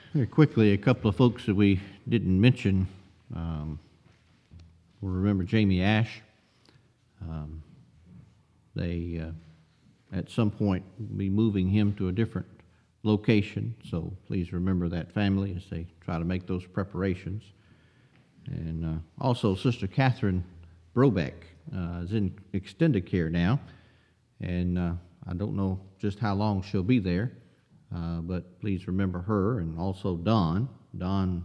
Very quickly, a couple of folks that we didn't mention. We'll remember Jamie Ash. They, at some point, will be moving him to a different location, so please remember that family as they try to make those preparations. And also, Sister Catherine Brobeck is in extended care now, and I don't know just how long she'll be there. But please remember her, and also Don. Don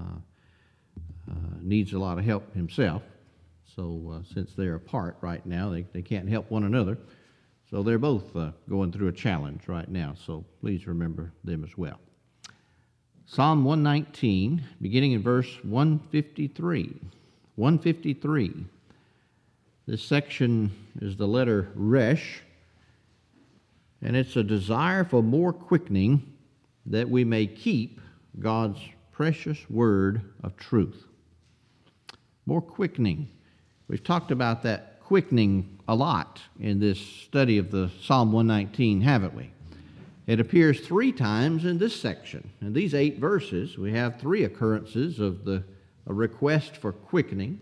needs a lot of help himself. So since they're apart right now, they can't help one another. So they're both going through a challenge right now. So please remember them as well. Psalm 119, beginning in verse 153. 153. This section is the letter Resh. And it's a desire for more quickening that we may keep God's precious word of truth. More quickening. We've talked about that quickening a lot in this study of the Psalm 119, haven't we? It appears 3 times in this section. In these 8 verses, we have 3 occurrences of a request for quickening.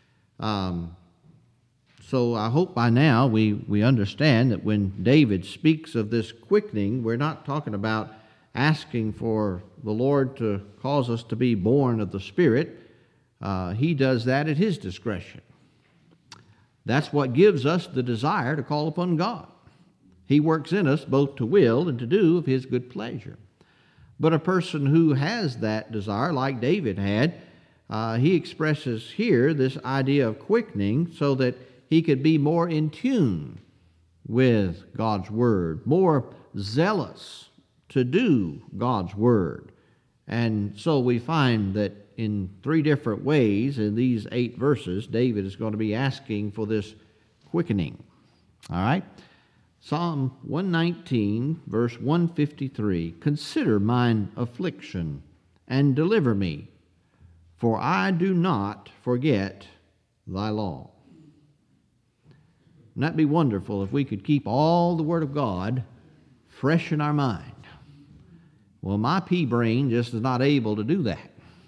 So I hope by now we understand that when David speaks of this quickening, we're not talking about asking for the Lord to cause us to be born of the Spirit. He does that at His discretion. That's what gives us the desire to call upon God. He works in us both to will and to do of His good pleasure. But a person who has that desire, like David had, he expresses here this idea of quickening so that he could be more in tune with God's Word, more zealous to do God's Word. And so we find that in 3 different ways in these 8 verses, David is going to be asking for this quickening. All right? Psalm 119, verse 153, "Consider mine affliction and deliver me, for I do not forget thy law." Wouldn't that be wonderful if we could keep all the Word of God fresh in our mind? Well, my pea brain just is not able to do that.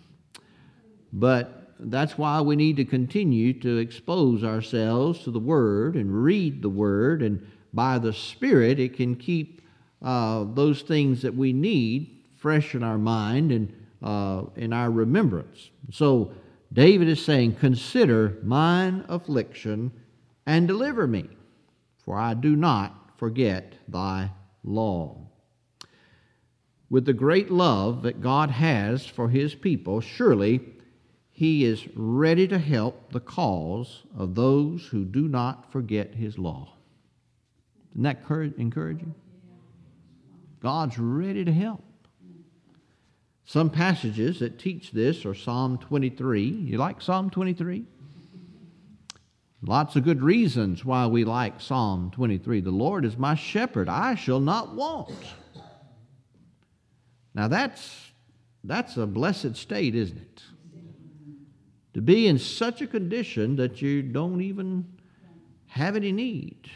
But that's why we need to continue to expose ourselves to the Word and read the Word, and by the Spirit it can keep those things that we need fresh in our mind and in our remembrance. So David is saying, "Consider mine affliction and deliver me, for I do not forget thy law." With the great love that God has for His people, surely He is ready to help the cause of those who do not forget His law. Isn't that encouraging? God's ready to help. Some passages that teach this are Psalm 23. You like Psalm 23? Lots of good reasons why we like Psalm 23. "The Lord is my shepherd, I shall not want." Now that's a blessed state, isn't it? To be in such a condition that you don't even have any need.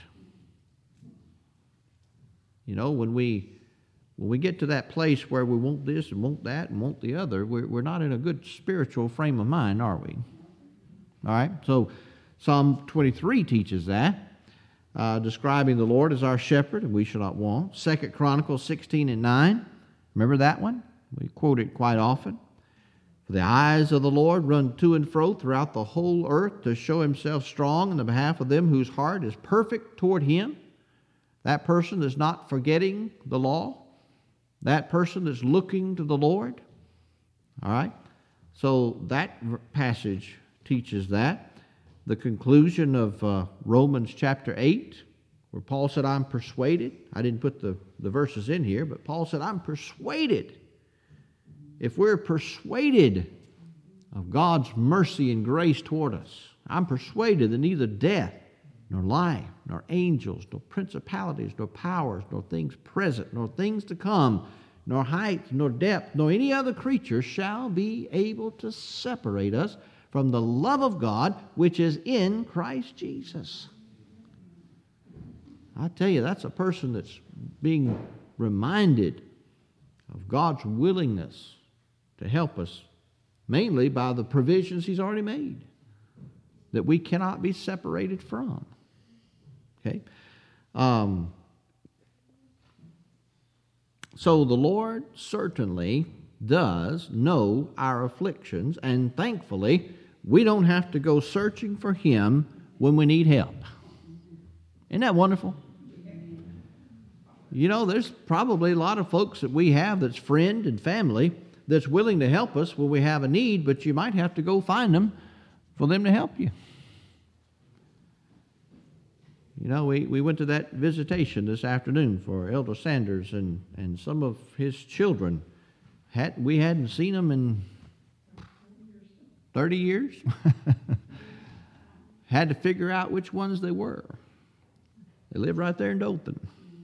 You know, when we get to that place where we want this and want that and want the other, we're not in a good spiritual frame of mind, are we? All right, so Psalm 23 teaches that, describing the Lord as our shepherd, and we shall not want. 2 Chronicles 16 and 9, remember that one? We quote it quite often. "For the eyes of the Lord run to and fro throughout the whole earth to show Himself strong in the behalf of them whose heart is perfect toward Him." That person is not forgetting the law. That person is looking to the Lord. All right? So that passage teaches that. The conclusion of Romans chapter 8, where Paul said, "I'm persuaded." I didn't put the verses in here, but Paul said, "I'm persuaded." If we're persuaded of God's mercy and grace toward us, I'm persuaded that neither death, nor life, nor angels, nor principalities, nor powers, nor things present, nor things to come, nor height, nor depth, nor any other creature shall be able to separate us from the love of God which is in Christ Jesus. I tell you, that's a person that's being reminded of God's willingness to help us, mainly by the provisions He's already made that we cannot be separated from. Okay? So the Lord certainly does know our afflictions, and thankfully, we don't have to go searching for Him when we need help. Isn't that wonderful? You know, there's probably a lot of folks that we have that's friend and family that's willing to help us when we have a need, but you might have to go find them for them to help you. You know, we went to that visitation this afternoon for Elder Sanders and some of his children. We hadn't seen them in 30 years. Had to figure out which ones they were. They live right there in Dothan.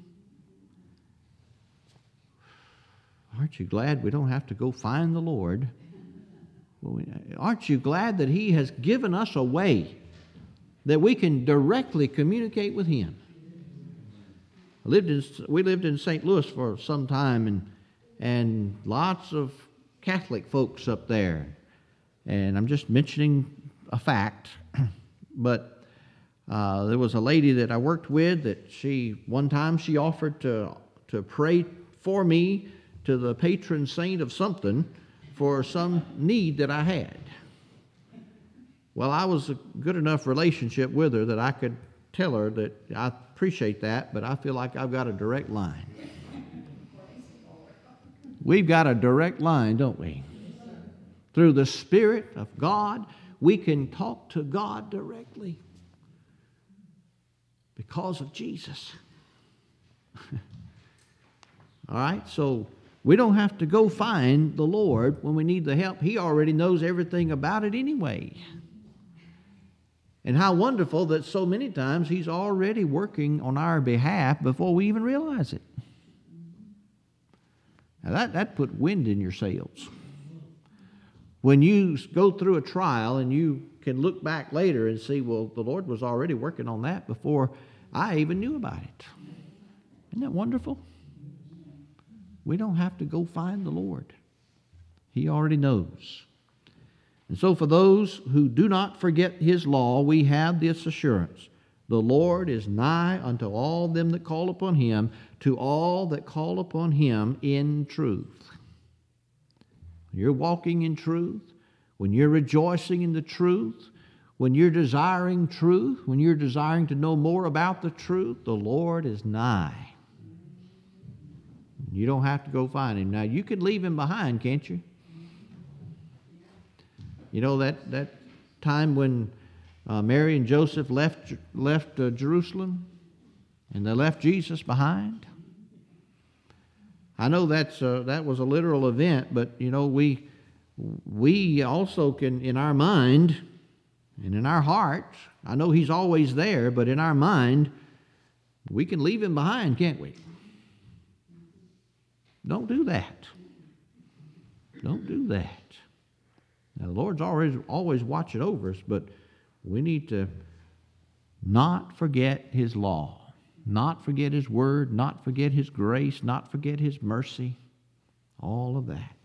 Aren't you glad we don't have to go find the Lord? Aren't you glad that He has given us a way that we can directly communicate with Him? We lived in St. Louis for some time, and lots of Catholic folks up there. And I'm just mentioning a fact, but there was a lady that I worked with that one time she offered to pray for me to the patron saint of something for some need that I had. Well, I was a good enough relationship with her that I could tell her that I appreciate that, but I feel like I've got a direct line. We've got a direct line, don't we? Through the Spirit of God, we can talk to God directly because of Jesus. All right, so we don't have to go find the Lord when we need the help. He already knows everything about it anyway. And how wonderful that so many times He's already working on our behalf before we even realize it. Now that put wind in your sails. When you go through a trial and you can look back later and see, well, the Lord was already working on that before I even knew about it. Isn't that wonderful? We don't have to go find the Lord. He already knows. And so for those who do not forget His law, we have this assurance. The Lord is nigh unto all them that call upon Him, to all that call upon Him in truth. When you're walking in truth, when you're rejoicing in the truth, when you're desiring truth, when you're desiring to know more about the truth, the Lord is nigh. You don't have to go find Him. Now, you can leave Him behind, can't you? You know that time when Mary and Joseph left Jerusalem and they left Jesus behind? I know that was a literal event, but you know we also can, in our mind and in our heart, I know He's always there, but in our mind, we can leave Him behind, can't we? Don't do that. Don't do that. Now, the Lord's always watching over us, but we need to not forget His law, not forget His word, not forget His grace, not forget His mercy, all of that.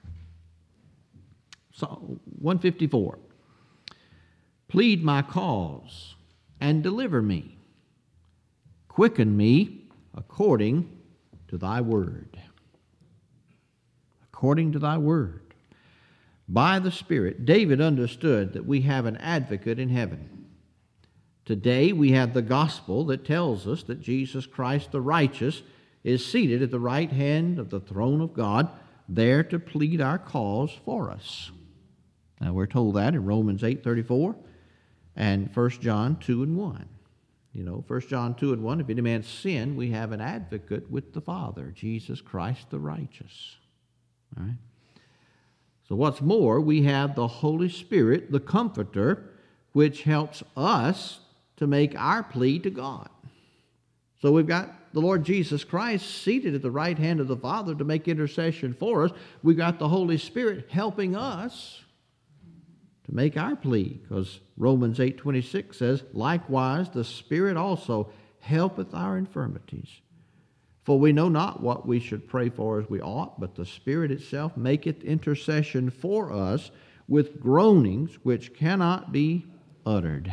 So, 154. Plead my cause and deliver me. Quicken me according to thy word. According to thy word. By the Spirit, David understood that we have an advocate in heaven. Today we have the gospel that tells us that Jesus Christ the righteous is seated at the right hand of the throne of God, there to plead our cause for us. Now we're told that in Romans 8:34 and 1 John 2:1. You know, 1 John 2:1, if any man sin, we have an advocate with the Father, Jesus Christ the righteous. All right? So what's more, we have the Holy Spirit, the Comforter, which helps us to make our plea to God. So we've got the Lord Jesus Christ seated at the right hand of the Father to make intercession for us. We've got the Holy Spirit helping us to make our plea, because Romans 8:26 says, likewise the Spirit also helpeth our infirmities. For we know not what we should pray for as we ought, but the Spirit itself maketh intercession for us with groanings which cannot be uttered.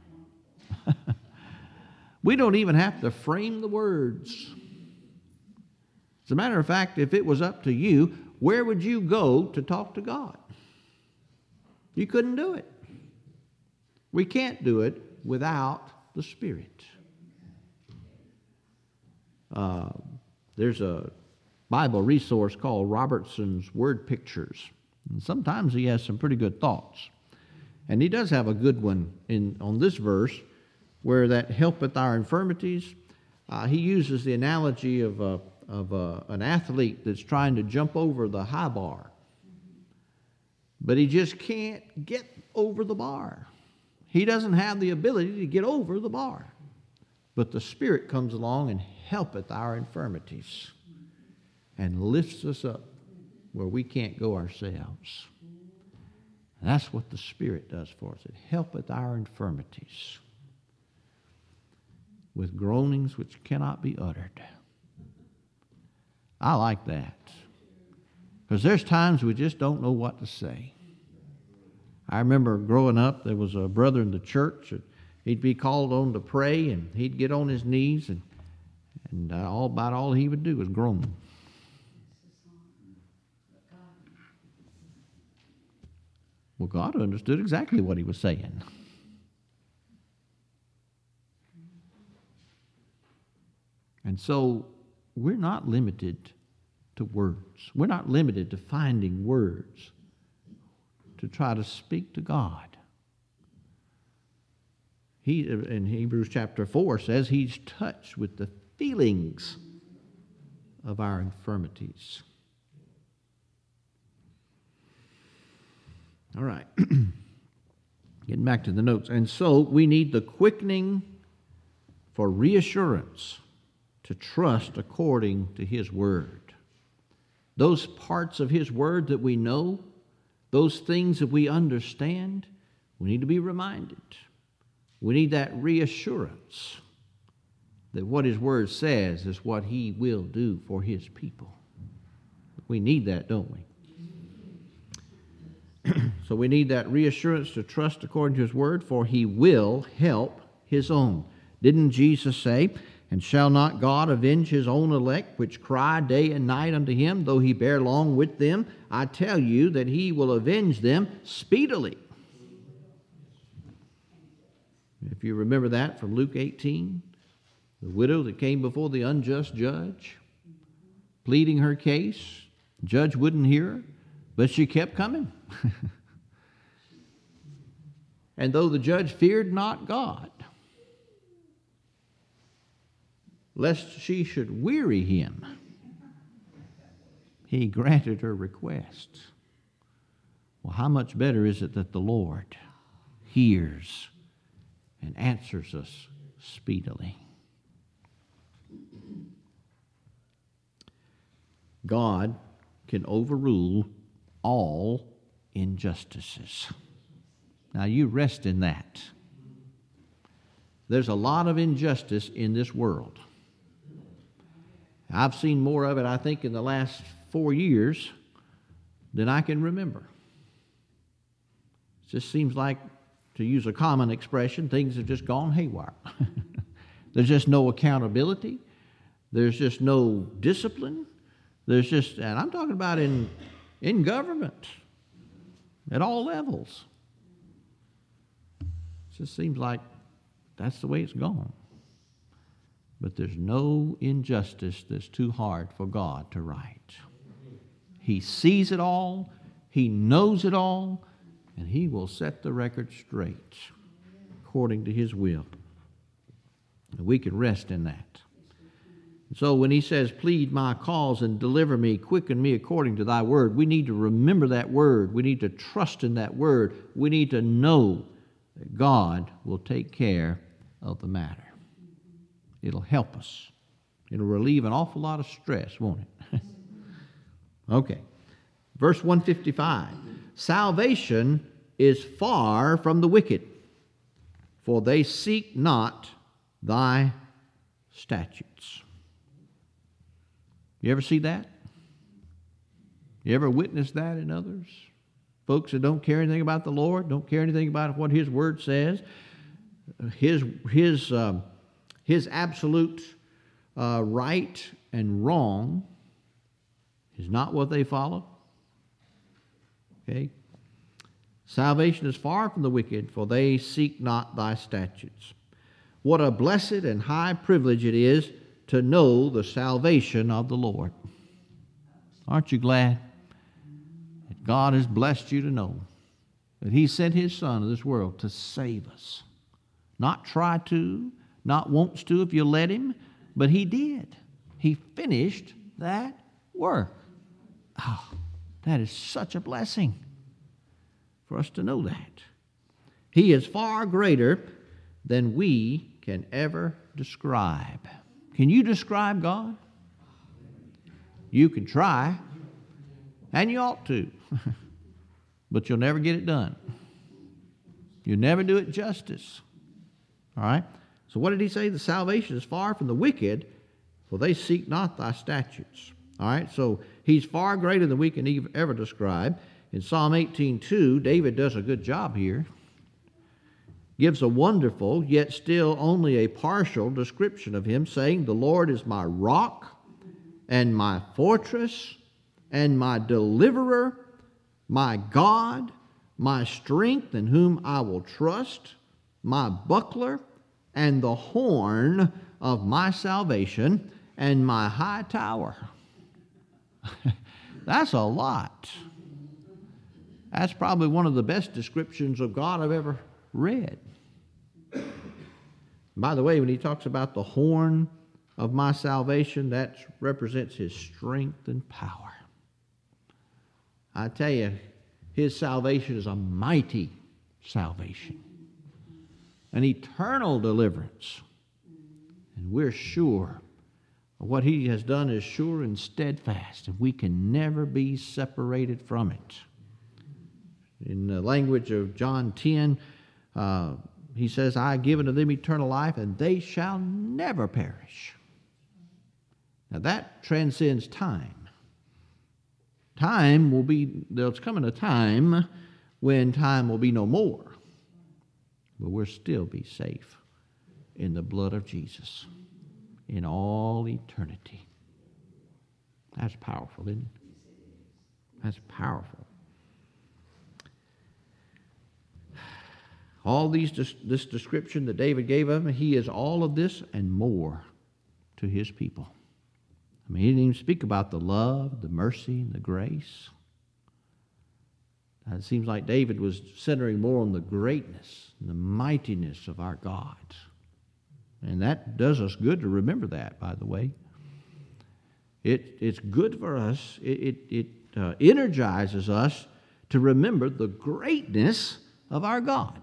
We don't even have to frame the words. As a matter of fact, if it was up to you, where would you go to talk to God? You couldn't do it. We can't do it without the Spirit. There's a Bible resource called Robertson's Word Pictures. And sometimes he has some pretty good thoughts. And he does have a good one on this verse, where that helpeth our infirmities. He uses the analogy of an athlete that's trying to jump over the high bar, but he just can't get over the bar. He doesn't have the ability to get over the bar. But the Spirit comes along and helpeth our infirmities and lifts us up where we can't go ourselves. And that's what the Spirit does for us. It helpeth our infirmities with groanings which cannot be uttered. I like that, because there's times we just don't know what to say. I remember growing up, there was a brother in the church. He'd be called on to pray, and he'd get on his knees, and about all he would do was groan. Well, God understood exactly what he was saying. And so we're not limited to words. We're not limited to finding words to try to speak to God. He, in Hebrews chapter 4, says he's touched with the feelings of our infirmities. All right. Getting back to the notes. And so we need the quickening for reassurance to trust according to his word. Those parts of his word that we know, those things that we understand, we need to be reminded. We need that reassurance that what his word says is what he will do for his people. We need that, don't we? So we need that reassurance to trust according to his word, for he will help his own. Didn't Jesus say, "And shall not God avenge his own elect, which cry day and night unto him, though he bear long with them? I tell you that he will avenge them speedily." If you remember that from Luke 18, the widow that came before the unjust judge, pleading her case. The judge wouldn't hear her, but she kept coming. And though the judge feared not God, lest she should weary him, he granted her request. Well, how much better is it that the Lord hears and answers us speedily? God can overrule all injustices. Now you rest in that. There's a lot of injustice in this world. I've seen more of it, I think, in the last 4 years than I can remember. It just seems like, to use a common expression, things have just gone haywire. There's just no accountability. There's just no discipline. There's just, and I'm talking about in government, at all levels. It just seems like that's the way it's gone. But there's no injustice that's too hard for God to right. He sees it all, he knows it all, and he will set the record straight according to his will. And we can rest in that. So when he says, "Plead my cause and deliver me, quicken me according to thy word," we need to remember that word. We need to trust in that word. We need to know that God will take care of the matter. It'll help us. It'll relieve an awful lot of stress, won't it? Okay. Verse 155. "Salvation is far from the wicked, for they seek not thy statutes." You ever see that? You ever witness that in others? Folks that don't care anything about the Lord, don't care anything about what His Word says. His absolute right and wrong is not what they follow. Okay? Salvation is far from the wicked, for they seek not thy statutes. What a blessed and high privilege it is to know the salvation of the Lord. Aren't you glad that God has blessed you to know that He sent His Son to this world to save us? Not try to, not wants to if you let Him, but He did. He finished that work. Oh, that is such a blessing for us to know that. He is far greater than we can ever describe. Can you describe God? You can try, and you ought to, but you'll never get it done. You'll never do it justice. All right? So what did he say? The salvation is far from the wicked, for they seek not thy statutes. All right? So he's far greater than we can ever describe. In Psalm 18:2, David does a good job here. Gives a wonderful, yet still only a partial description of him, saying, the Lord is my rock and my fortress and my deliverer, my God, my strength in whom I will trust, my buckler and the horn of my salvation and my high tower. That's a lot. That's probably one of the best descriptions of God I've ever read. By the way, when he talks about the horn of my salvation, that represents his strength and power. I tell you, his salvation is a mighty salvation, an eternal deliverance. And we're sure what he has done is sure and steadfast, and we can never be separated from it. In the language of John 10, he says, I have given to them eternal life, and they shall never perish. Now that transcends time. There's coming a time when time will be no more. But we'll still be safe in the blood of Jesus in all eternity. That's powerful, isn't it? That's powerful. All this description that David gave of him, he is all of this and more to his people. I mean, he didn't even speak about the love, the mercy, and the grace. It seems like David was centering more on the greatness and the mightiness of our God. And that does us good to remember that, by the way. It's good for us. It energizes us to remember the greatness of our God.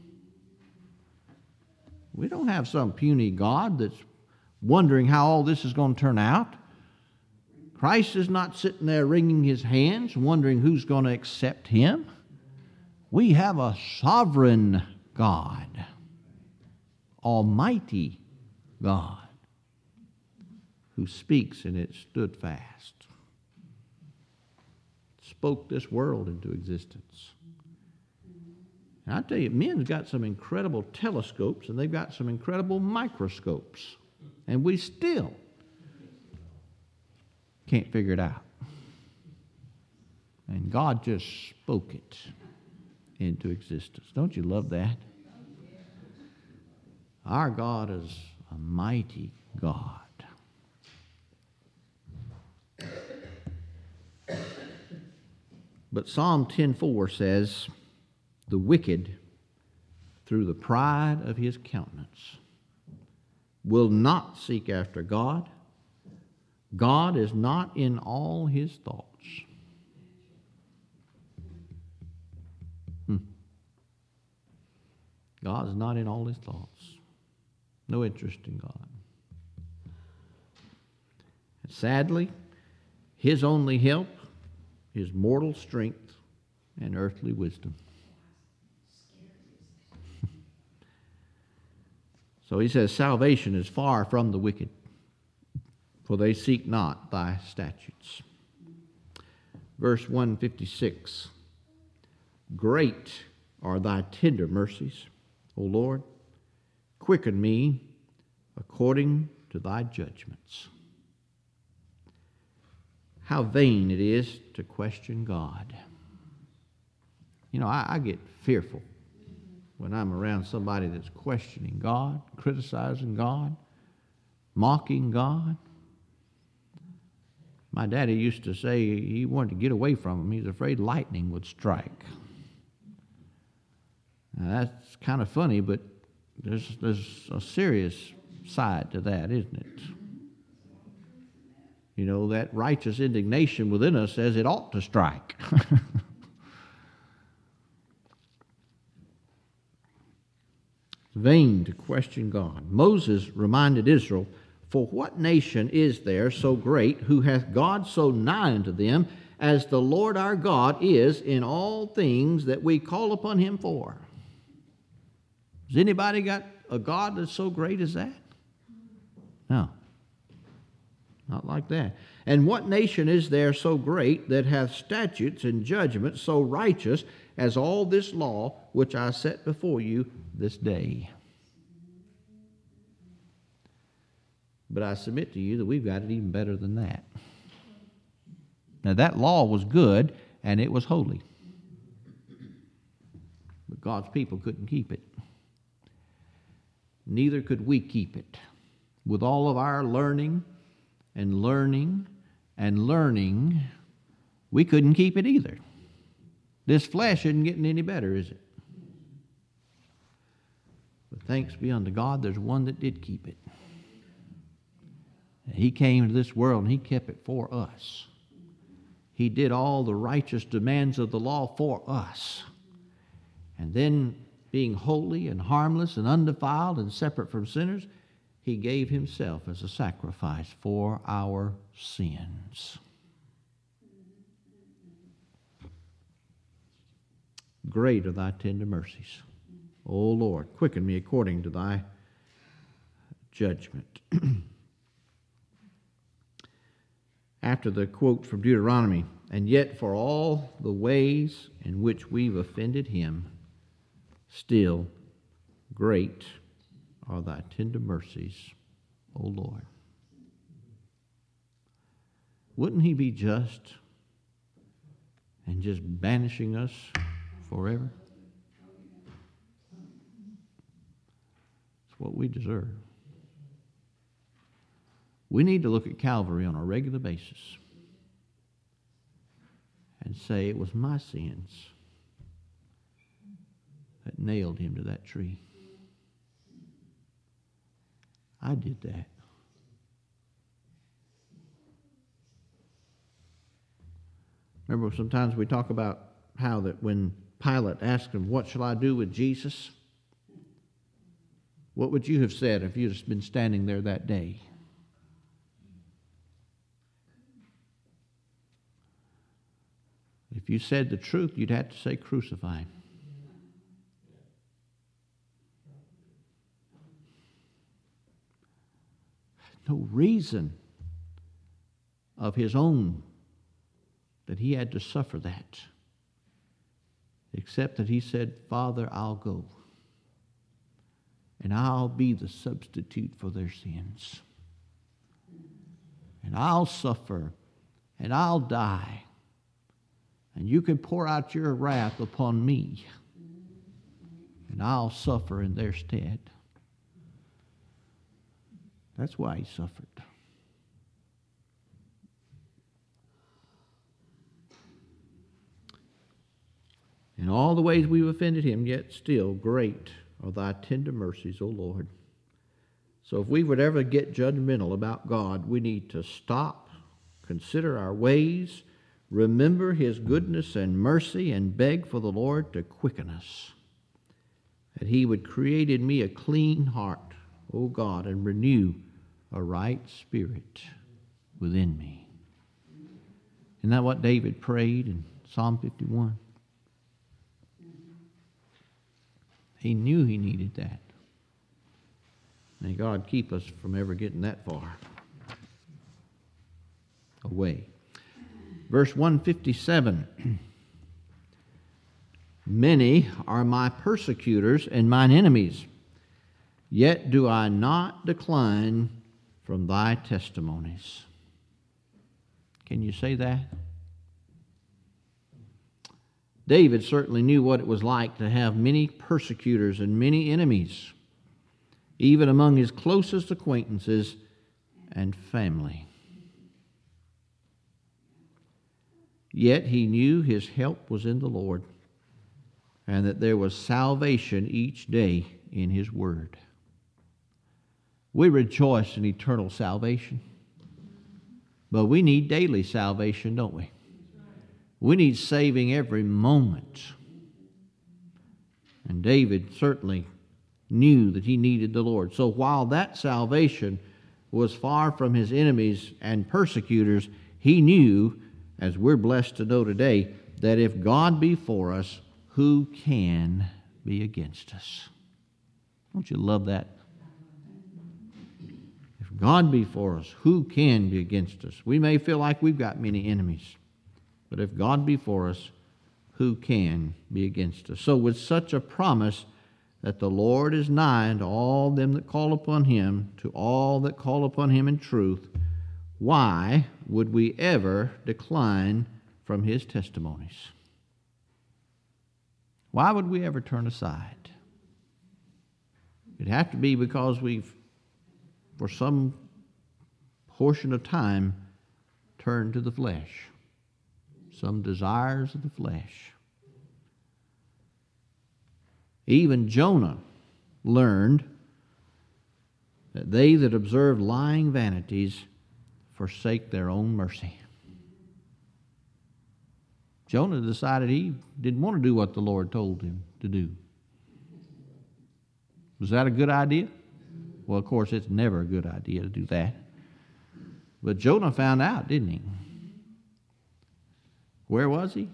We don't have some puny God that's wondering how all this is going to turn out. Christ is not sitting there wringing his hands, wondering who's going to accept him. We have a sovereign God, almighty God, who speaks and it stood fast, spoke this world into existence. And I tell you, men's got some incredible telescopes and they've got some incredible microscopes, and we still can't figure it out. And God just spoke it into existence. Don't you love that? Our God is a mighty God. But Psalm 10:4 says, the wicked, through the pride of his countenance, will not seek after God. God is not in all his thoughts. God is not in all his thoughts. No interest in God. And sadly, his only help is mortal strength and earthly wisdom. So he says, salvation is far from the wicked, for they seek not thy statutes. Verse 156, great are thy tender mercies, O Lord. Quicken me according to thy judgments. How vain it is to question God. You know, I get fearful when I'm around somebody that's questioning God, criticizing God, mocking God. My daddy used to say he wanted to get away from him. He was afraid lightning would strike. Now, that's kind of funny, but there's a serious side to that, isn't it? You know, that righteous indignation within us says it ought to strike. It's vain to question God. Moses reminded Israel, for what nation is there so great, who hath God so nigh unto them, as the Lord our God is in all things that we call upon him for? Has anybody got a God that's so great as that? No. Not like that. And what nation is there so great that hath statutes and judgments so righteous as all this law which I set before you this day? But I submit to you that we've got it even better than that. Now that law was good and it was holy. But God's people couldn't keep it. Neither could we keep it. With all of our learning and learning and learning, we couldn't keep it either. This flesh isn't getting any better, is it? But thanks be unto God, there's one that did keep it. He came to this world and he kept it for us. He did all the righteous demands of the law for us. And then, being holy and harmless and undefiled and separate from sinners, he gave himself as a sacrifice for our sins. Great are thy tender mercies, O Lord. Quicken me according to thy judgment. After the quote from Deuteronomy, and yet for all the ways in which we've offended him, still great are thy tender mercies, O Lord. Wouldn't he be just and just banishing us forever? It's what we deserve. We need to look at Calvary on a regular basis and say it was my sins that nailed him to that tree. I did that. Remember, sometimes we talk about how that when Pilate asked him, what shall I do with Jesus? What would you have said if you'd been standing there that day? If you said the truth, you'd have to say crucify him. No reason of his own that he had to suffer that, except that he said, Father, I'll go, and I'll be the substitute for their sins, and I'll suffer, and I'll die, and you can pour out your wrath upon me, and I'll suffer in their stead. That's why he suffered. In all the ways we've offended him, yet still great are thy tender mercies, O Lord. So if we would ever get judgmental about God, we need to stop, consider our ways, remember his goodness and mercy, and beg for the Lord to quicken us, that he would create in me a clean heart, O God, and renew a right spirit within me. Isn't that what David prayed in Psalm 51? He knew he needed that. May God keep us from ever getting that far. away. Verse 157. Many are my persecutors and mine enemies, yet do I not decline from thy testimonies. Can you say that? David certainly knew what it was like to have many persecutors and many enemies, even among his closest acquaintances and family. Yet he knew his help was in the Lord, and that there was salvation each day in his word. We rejoice in eternal salvation, but we need daily salvation, don't we? We need saving every moment. And David certainly knew that he needed the Lord. So while that salvation was far from his enemies and persecutors, he knew, as we're blessed to know today, that if God be for us, who can be against us? Don't you love that? If God be for us, who can be against us? We may feel like we've got many enemies, but if God be for us, who can be against us? So with such a promise that the Lord is nigh unto all them that call upon him, to all that call upon him in truth, why would we ever decline from his testimonies? Why would we ever turn aside? It'd have to be because we've, for some portion of time, turned to the flesh, some desires of the flesh. Even Jonah learned that they that observe lying vanities forsake their own mercy. Jonah decided he didn't want to do what the Lord told him to do. Was that a good idea? Well, of course, it's never a good idea to do that. But Jonah found out, didn't he? Where was he?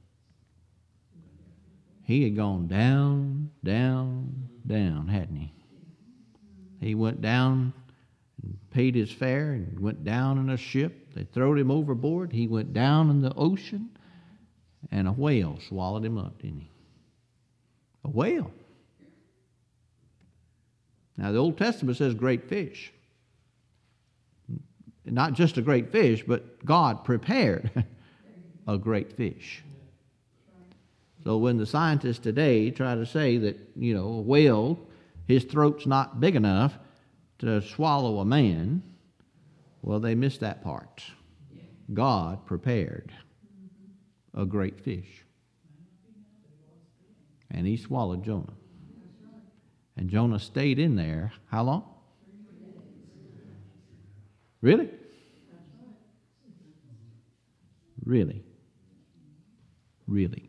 He had gone down, down, down, hadn't he? He went down and paid his fare and went down in a ship. They throwed him overboard. He went down in the ocean, and a whale swallowed him up, didn't he? A whale. Now, the Old Testament says great fish. Not just a great fish, but God prepared a great fish. So when the scientists today try to say that, a whale, his throat's not big enough to swallow a man, well, they missed that part. God prepared a great fish. And he swallowed Jonah. And Jonah stayed in there, how long? Really? Really? Really?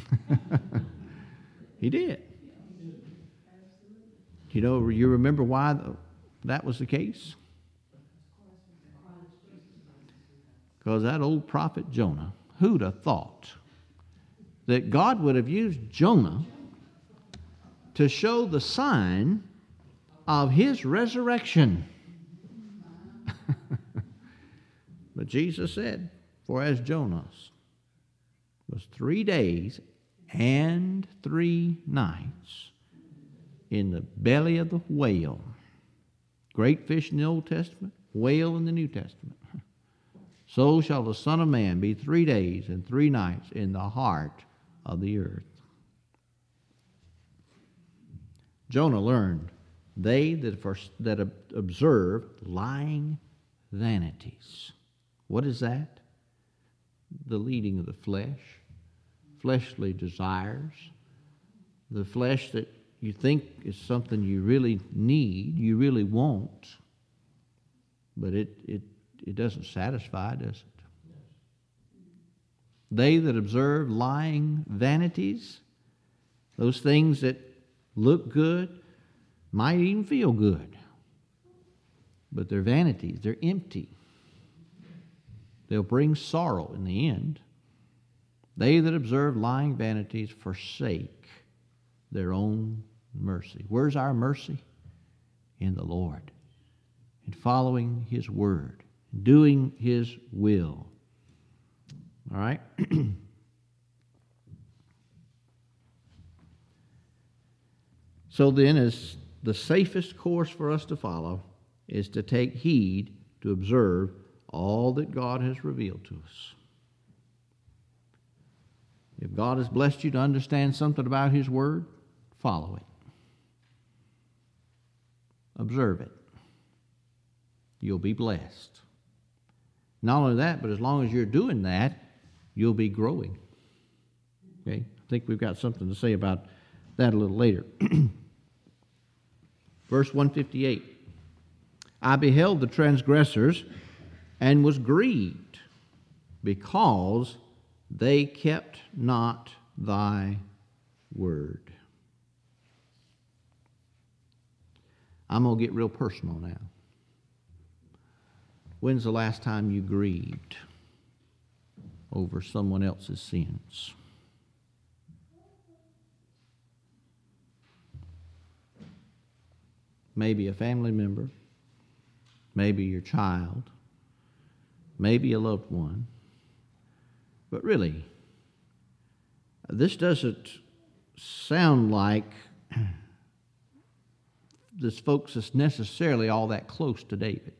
He did. You remember why that was the case? Because that old prophet Jonah, who'd have thought that God would have used Jonah to show the sign of his resurrection? But Jesus said, for as Jonas was 3 days and 3 nights in the belly of the whale, great fish in the Old Testament, whale in the New Testament, so shall the Son of Man be 3 days and 3 nights in the heart of the earth. Jonah learned they that observe lying vanities. What is that? The leading of the flesh, fleshly desires, the flesh that you think is something you really need, you really want, but it doesn't satisfy, does it? They that observe lying vanities, those things that look good, might even feel good, but they're vanities, they're empty. They'll bring sorrow in the end. They that observe lying vanities forsake their own mercy. Where's our mercy? In the Lord. In following his word doing His will. All right? So then, as the safest course for us to follow is to take heed to observe all that God has revealed to us. If God has blessed you to understand something about His Word, follow it. Observe it. You'll be blessed. Not only that, but as long as you're doing that, you'll be growing. Okay? I think we've got something to say about that a little later. Verse 158. I beheld the transgressors and was grieved because they kept not thy word. I'm going to get real personal now. When's the last time you grieved over someone else's sins? Maybe a family member, maybe your child, maybe a loved one. But really, this doesn't sound like this folks is necessarily all that close to David.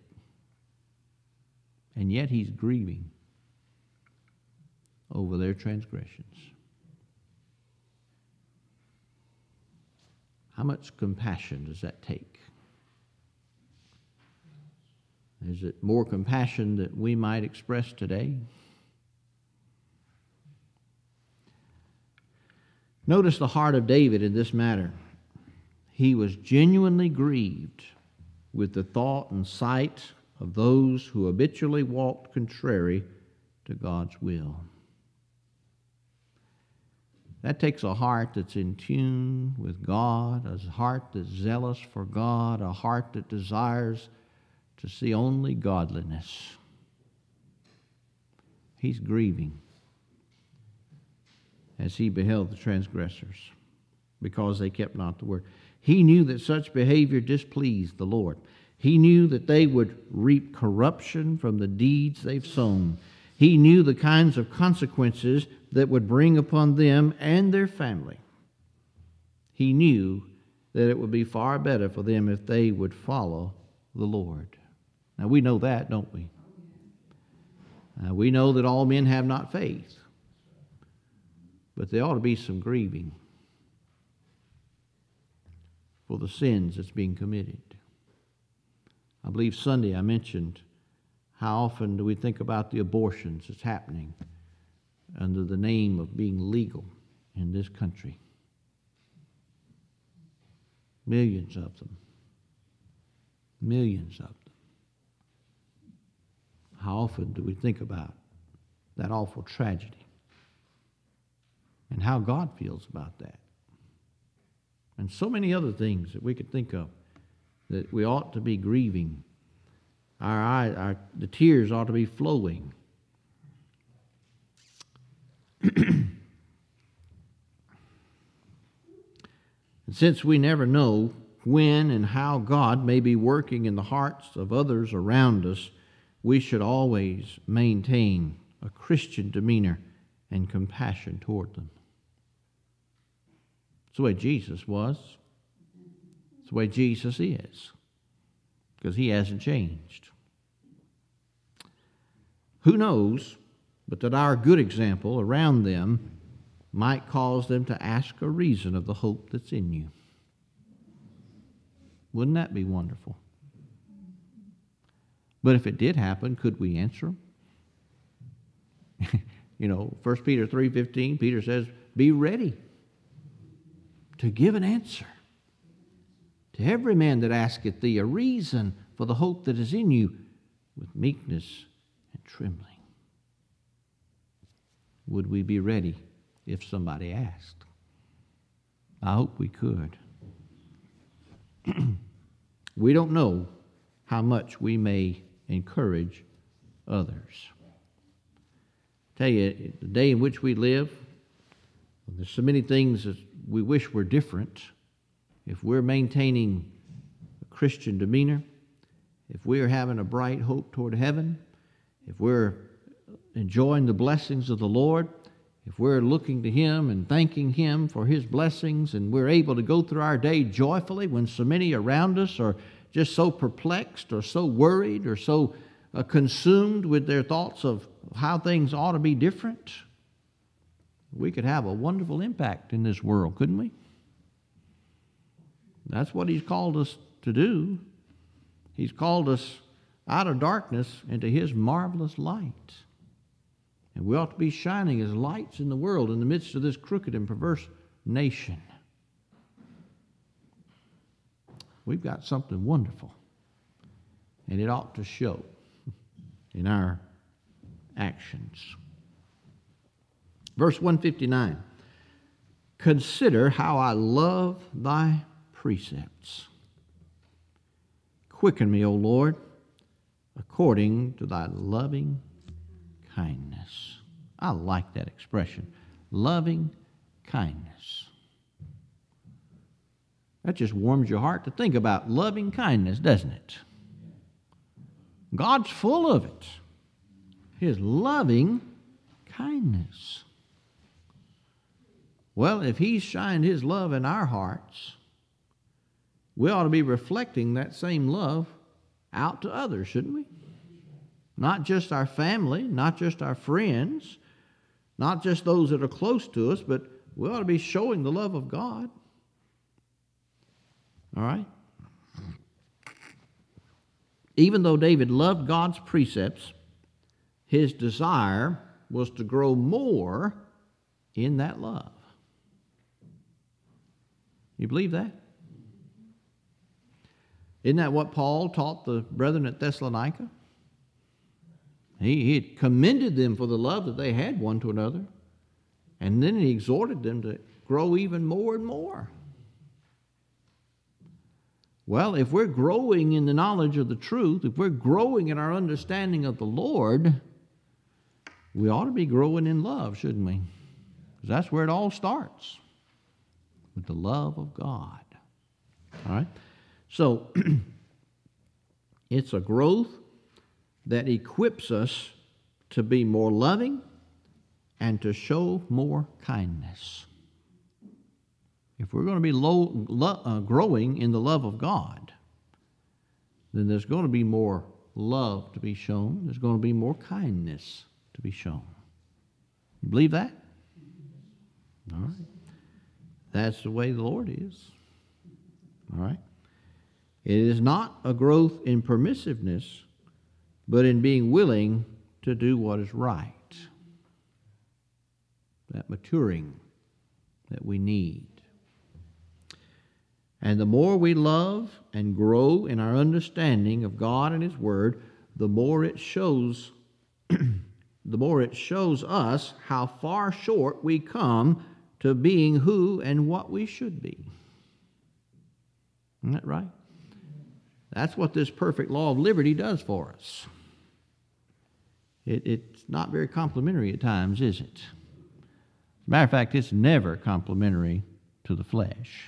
And yet he's grieving over their transgressions. How much compassion does that take? Is it more compassion that we might express today? Notice the heart of David in this matter. He was genuinely grieved with the thought and sight of those who habitually walked contrary to God's will. That takes a heart that's in tune with God, a heart that's zealous for God, a heart that desires to see only godliness. He's grieving as he beheld the transgressors because they kept not the word. He knew that such behavior displeased the Lord. He knew that they would reap corruption from the deeds they've sown. He knew the kinds of consequences that would bring upon them and their family. He knew that it would be far better for them if they would follow the Lord. Now, we know that, don't we? We know that all men have not faith, but there ought to be some grieving for the sins that's being committed. I believe Sunday I mentioned how often do we think about the abortions that's happening under the name of being legal in this country. Millions of them. Millions of them. How often do we think about that awful tragedy and how God feels about that? And so many other things that we could think of that we ought to be grieving. The tears ought to be flowing. And since we never know when and how God may be working in the hearts of others around us, we should always maintain a Christian demeanor and compassion toward them. It's the way Jesus was. It's the way Jesus is, because he hasn't changed. Who knows but that our good example around them might cause them to ask a reason of the hope that's in you. Wouldn't that be wonderful? But if it did happen, could we answer them? 1 Peter 3:15, Peter says, be ready to give an answer to every man that asketh thee a reason for the hope that is in you with meekness and trembling. Would we be ready if somebody asked? I hope we could. We don't know how much we may encourage others. Tell you, the day in which we live, there's so many things that we wish were different. If we're maintaining a Christian demeanor, if we are having a bright hope toward heaven, if we're enjoying the blessings of the Lord, if we're looking to Him and thanking Him for His blessings, and we're able to go through our day joyfully when so many around us are just so perplexed or so worried or so consumed with their thoughts of how things ought to be different, we could have a wonderful impact in this world, couldn't we? That's what He's called us to do. He's called us out of darkness into His marvelous light. And we ought to be shining as lights in the world in the midst of this crooked and perverse nation. We've got something wonderful, and it ought to show in our actions. Verse 159, consider how I love thy precepts. Quicken me, O Lord, according to thy loving kindness. I like that expression, loving kindness. That just warms your heart to think about loving kindness, doesn't it? God's full of it. His loving kindness. Well, if He's shined His love in our hearts, we ought to be reflecting that same love out to others, shouldn't we? Not just our family, not just our friends, not just those that are close to us, but we ought to be showing the love of God. All right? Even though David loved God's precepts, his desire was to grow more in that love. You believe that? Isn't that what Paul taught the brethren at Thessalonica? He had commended them for the love that they had one to another, and then he exhorted them to grow even more and more. Well, if we're growing in the knowledge of the truth, if we're growing in our understanding of the Lord, we ought to be growing in love, shouldn't we? Because that's where it all starts, with the love of God. All right? So, it's a growth that equips us to be more loving and to show more kindness. If we're going to be growing in the love of God, then there's going to be more love to be shown. There's going to be more kindness to be shown. You believe that? All right. That's the way the Lord is. All right. It is not a growth in permissiveness, but in being willing to do what is right. That maturing that we need. And the more we love and grow in our understanding of God and His Word, the more it shows us how far short we come to being who and what we should be. Isn't that right? That's what this perfect law of liberty does for us. It's not very complimentary at times, is it? As a matter of fact, it's never complimentary to the flesh.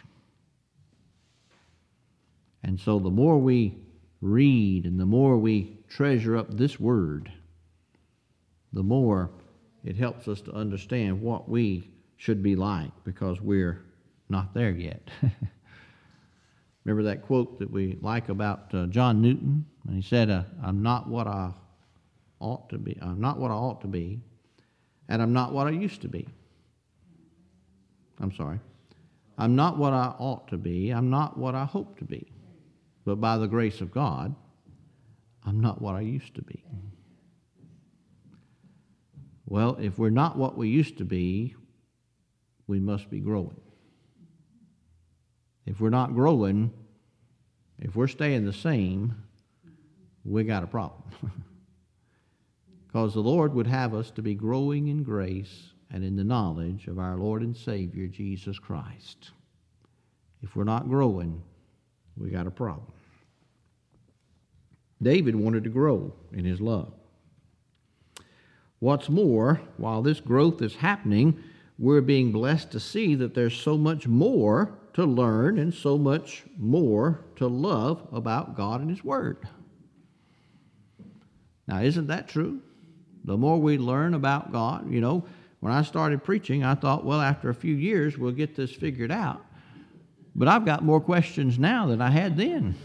And so the more we read and the more we treasure up this word, the more it helps us to understand what we should be like, because we're not there yet. Remember that quote that we like about John Newton? And he said, I'm not what I ought to be. I'm not what I ought to be, and I'm not what I used to be. I'm sorry. I'm not what I ought to be. I'm not what I hope to be. But by the grace of God, I'm not what I used to be. Well, if we're not what we used to be, we must be growing. If we're not growing, if we're staying the same, we got a problem. Because the Lord would have us to be growing in grace and in the knowledge of our Lord and Savior, Jesus Christ. If we're not growing, we got a problem. David wanted to grow in his love. What's more, while this growth is happening, we're being blessed to see that there's so much more to learn and so much more to love about God and His Word. Now, isn't that true? The more we learn about God, when I started preaching, I thought, well, after a few years, we'll get this figured out. But I've got more questions now than I had then.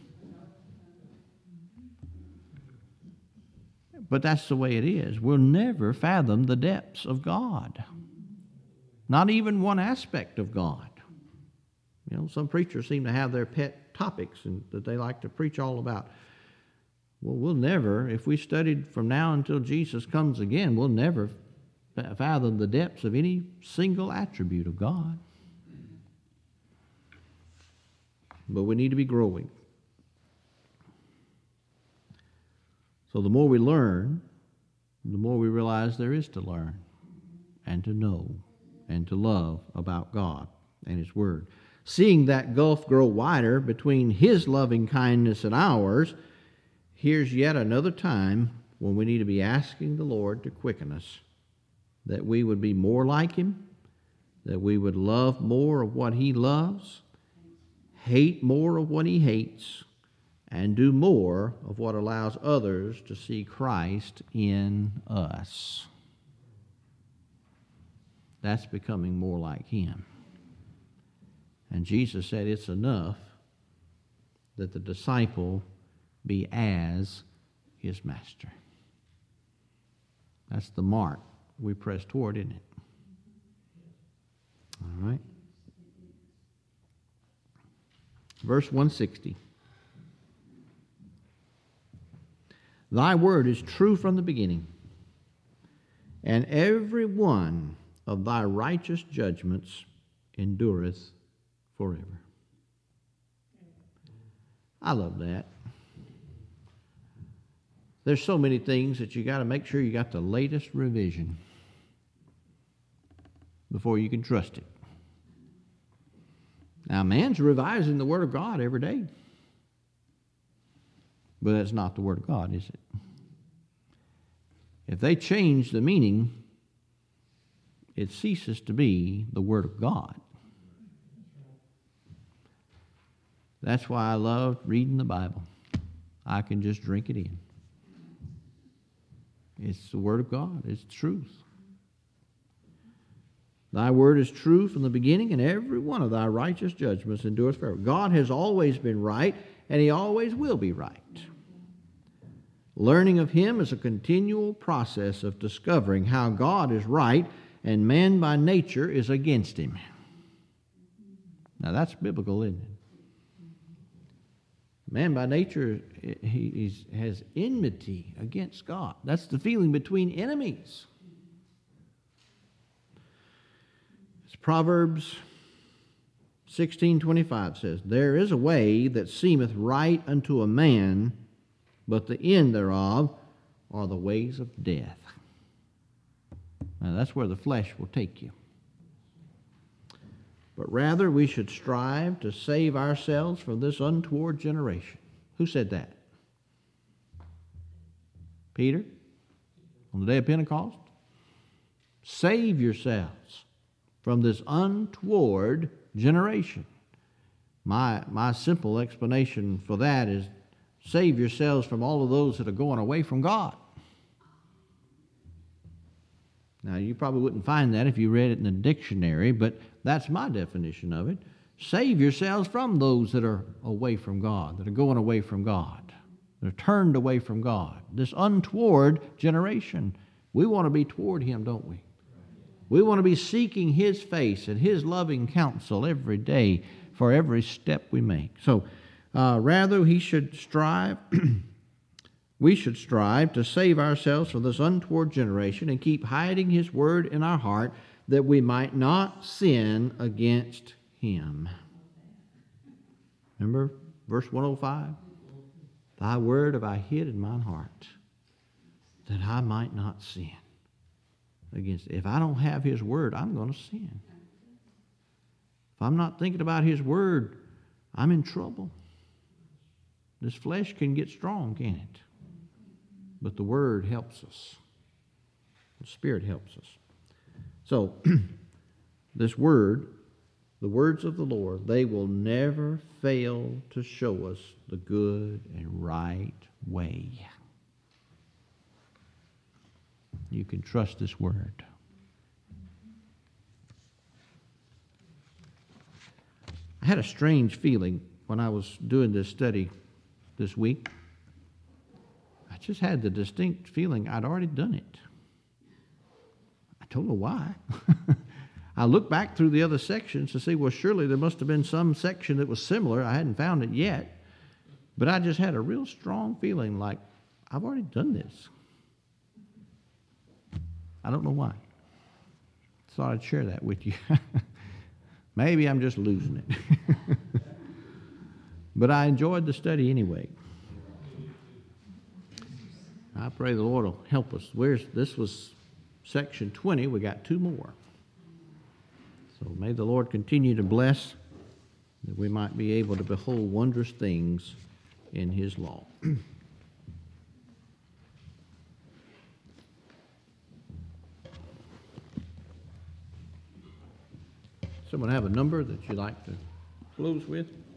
But that's the way it is. We'll never fathom the depths of God. Not even one aspect of God. Some preachers seem to have their pet topics that they like to preach all about. Well, we'll never, if we studied from now until Jesus comes again, we'll never fathom the depths of any single attribute of God. But we need to be growing. So the more we learn, the more we realize there is to learn and to know and to love about God and His Word. Seeing that gulf grow wider between His loving kindness and ours, here's yet another time when we need to be asking the Lord to quicken us, that we would be more like Him, that we would love more of what He loves, hate more of what He hates, and do more of what allows others to see Christ in us. That's becoming more like Him. And Jesus said it's enough that the disciple be as his master. That's the mark we press toward, isn't it? All right. Verse 160. Thy word is true from the beginning, and every one of thy righteous judgments endureth forever. I love that. There's so many things that you got to make sure you got the latest revision before you can trust it. Now, man's revising the Word of God every day. But that's not the Word of God, is it? If they change the meaning, it ceases to be the Word of God. That's why I love reading the Bible. I can just drink it in. It's the Word of God. It's truth. Thy word is true from the beginning, and every one of thy righteous judgments endureth forever. God has always been right, and He always will be right. Learning of Him is a continual process of discovering how God is right and man by nature is against Him. Now that's biblical, isn't it? Man by nature has enmity against God. That's the feeling between enemies. As Proverbs 16:25 says, there is a way that seemeth right unto a man, but the end thereof are the ways of death. Now that's where the flesh will take you. But rather we should strive to save ourselves from this untoward generation. Who said that? Peter, on the day of Pentecost? Save yourselves from this untoward generation. My simple explanation for that is save yourselves from all of those that are going away from God. Now, you probably wouldn't find that if you read it in the dictionary, but that's my definition of it. Save yourselves from those that are away from God, that are going away from God, that are turned away from God. This untoward generation. We want to be toward Him, don't we? We want to be seeking His face and His loving counsel every day for every step we make. So, rather, we should strive to save ourselves from this untoward generation and keep hiding His word in our heart that we might not sin against Him. Remember verse 105? Thy word have I hid in mine heart that I might not sin against. If I don't have His word, I'm going to sin. If I'm not thinking about His word, I'm in trouble. This flesh can get strong, can't it? But the Word helps us. The Spirit helps us. So, this Word, the words of the Lord, they will never fail to show us the good and right way. You can trust this word. I had a strange feeling when I was doing this study this week. I just had the distinct feeling I'd already done it. I don't know why. I looked back through the other sections to see, well, surely there must have been some section that was similar. I hadn't found it yet. But I just had a real strong feeling like I've already done this. I don't know why. Thought I'd share that with you. Maybe I'm just losing it. But I enjoyed the study anyway. I pray the Lord will help us. This was section 20. We got 2 more. So may the Lord continue to bless that we might be able to behold wondrous things in His law. Someone have a number that you'd like to close with?